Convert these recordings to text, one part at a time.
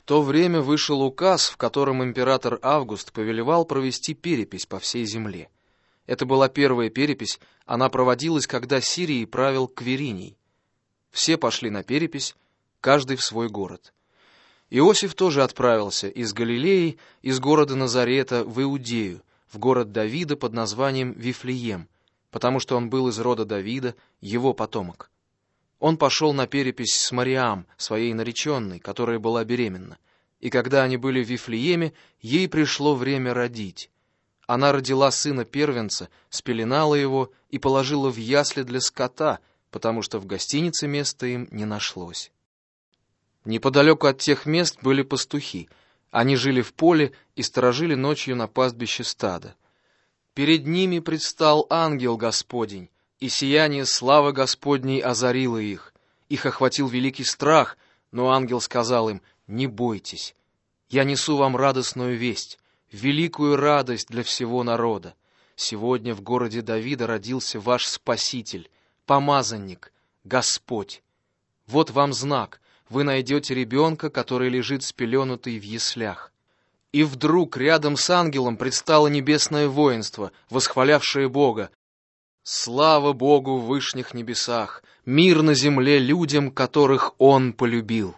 то время вышел указ, в котором император Август повелевал провести перепись по всей земле. Это была первая перепись, она проводилась, когда Сирией правил Квириний. Все пошли на перепись, каждый в свой город. Иосиф тоже отправился из Галилеи, из города Назарета в Иудею, в город Давида под названием Вифлеем, потому что он был из рода Давида, его потомок. Он пошел на перепись с Мариам, своей нареченной, которая была беременна. И когда они были в Вифлееме, ей пришло время родить. Она родила сына первенца, спеленала его и положила в ясли для скота, потому что в гостинице места им не нашлось. Неподалеку от тех мест были пастухи. Они жили в поле и сторожили ночью на пастбище стада. Перед ними предстал ангел Господень, и сияние славы Господней озарило их. Их охватил великий страх, но ангел сказал им: «Не бойтесь, я несу вам радостную весть, великую радость для всего народа. Сегодня в городе Давида родился ваш Спаситель, помазанник, Господь. Вот вам знак, вы найдете ребенка, который лежит спеленутый в яслях». И вдруг рядом с ангелом предстало небесное воинство, восхвалявшее Бога. «Слава Богу в вышних небесах, мир на земле людям, которых Он полюбил».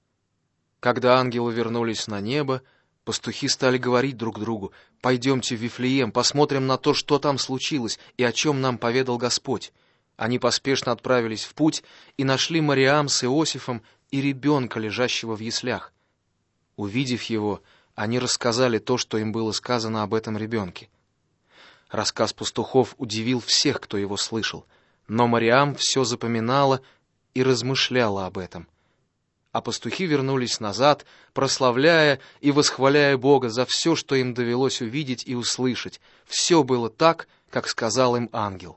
Когда ангелы вернулись на небо, пастухи стали говорить друг другу: «Пойдемте в Вифлеем, посмотрим на то, что там случилось и о чем нам поведал Господь». Они поспешно отправились в путь и нашли Мариам с Иосифом и ребенка, лежащего в яслях. Увидев его, они рассказали то, что им было сказано об этом ребенке. Рассказ пастухов удивил всех, кто его слышал, но Мариам все запоминала и размышляла об этом. А пастухи вернулись назад, прославляя и восхваляя Бога за все, что им довелось увидеть и услышать. Все было так, как сказал им ангел.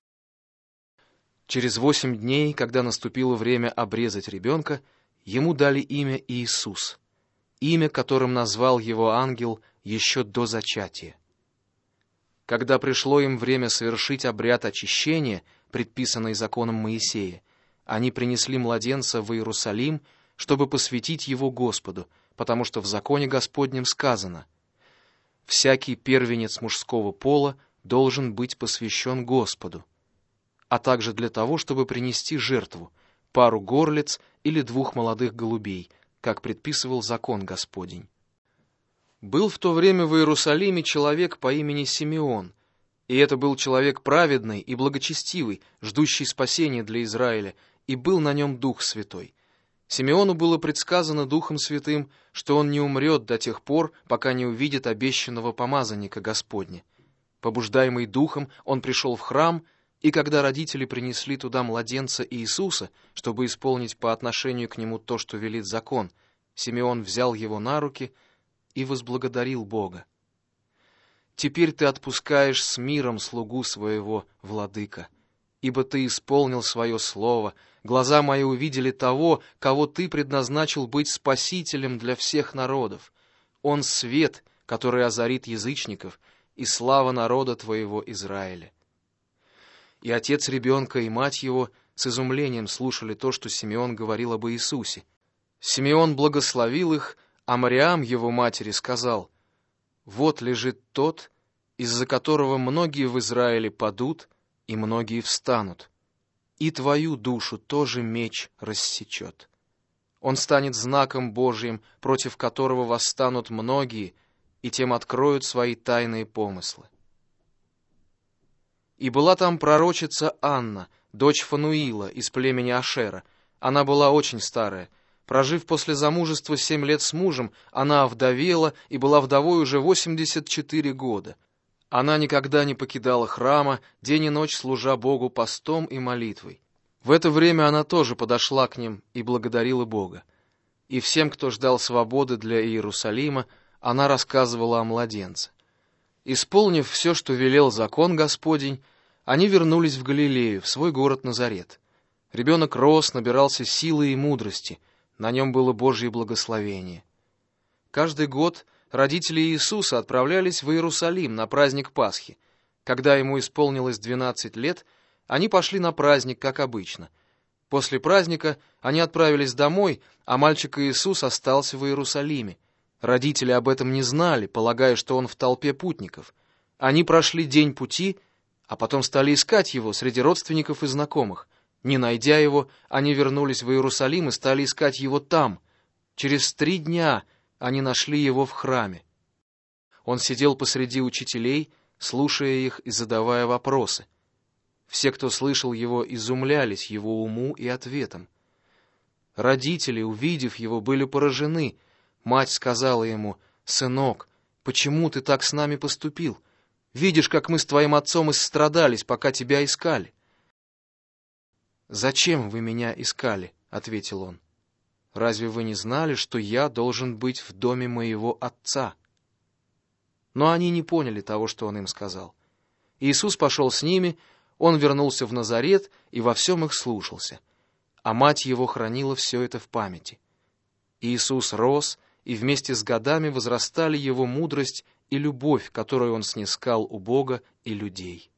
Через 8 дней, когда наступило время обрезать ребенка, ему дали имя Иисус, имя, которым назвал его ангел еще до зачатия. Когда пришло им время совершить обряд очищения, предписанный законом Моисея, они принесли младенца в Иерусалим, чтобы посвятить его Господу, потому что в законе Господнем сказано: «Всякий первенец мужского пола должен быть посвящен Господу», а также для того, чтобы принести жертву, пару горлиц или 2 молодых голубей, как предписывал закон Господень. Был в то время в Иерусалиме человек по имени Симеон, и это был человек праведный и благочестивый, ждущий спасения для Израиля, и был на нем Дух Святой. Симеону было предсказано Духом Святым, что он не умрет до тех пор, пока не увидит обещанного помазанника Господня. Побуждаемый Духом, он пришел в храм, и когда родители принесли туда младенца Иисуса, чтобы исполнить по отношению к нему то, что велит закон, Симеон взял его на руки и возблагодарил Бога. «Теперь ты отпускаешь с миром слугу своего, владыка, ибо ты исполнил свое слово, глаза мои увидели того, кого ты предназначил быть спасителем для всех народов. Он свет, который озарит язычников, и слава народа твоего Израиля». И отец ребенка, и мать его с изумлением слушали то, что Симеон говорил об Иисусе. Симеон благословил их, а Мариам, его матери, сказал: «Вот лежит тот, из-за которого многие в Израиле падут, и многие встанут. И твою душу тоже меч рассечет. Он станет знаком Божиим, против которого восстанут многие, и тем откроют свои тайные помыслы». И была там пророчица Анна, дочь Фануила из племени Ашера. Она была очень старая. Прожив после замужества 7 лет с мужем, она овдовела и была вдовой уже 84 года. Она никогда не покидала храма, день и ночь служа Богу постом и молитвой. В это время она тоже подошла к ним и благодарила Бога. И всем, кто ждал свободы для Иерусалима, она рассказывала о младенце. Исполнив все, что велел закон Господень, они вернулись в Галилею, в свой город Назарет. Ребенок рос, набирался силы и мудрости, на нем было Божье благословение. Каждый год родители Иисуса отправлялись в Иерусалим на праздник Пасхи. Когда ему исполнилось 12 лет, они пошли на праздник, как обычно. После праздника они отправились домой, а мальчик Иисус остался в Иерусалиме. Родители об этом не знали, полагая, что он в толпе путников. Они прошли день пути, а потом стали искать его среди родственников и знакомых. Не найдя его, они вернулись в Иерусалим и стали искать его там. Через 3 дня они нашли его в храме. Он сидел посреди учителей, слушая их и задавая вопросы. Все, кто слышал его, изумлялись его уму и ответам. Родители, увидев его, были поражены. Мать сказала ему: «Сынок, почему ты так с нами поступил? Видишь, как мы с твоим отцом истрадались, пока тебя искали». «Зачем вы меня искали?» — ответил он. «Разве вы не знали, что я должен быть в доме моего отца?» Но они не поняли того, что он им сказал. Иисус пошел с ними, он вернулся в Назарет и во всем их слушался. А мать его хранила все это в памяти. Иисус рос, и вместе с годами возрастали его мудрость и любовь, которую он снискал у Бога и людей.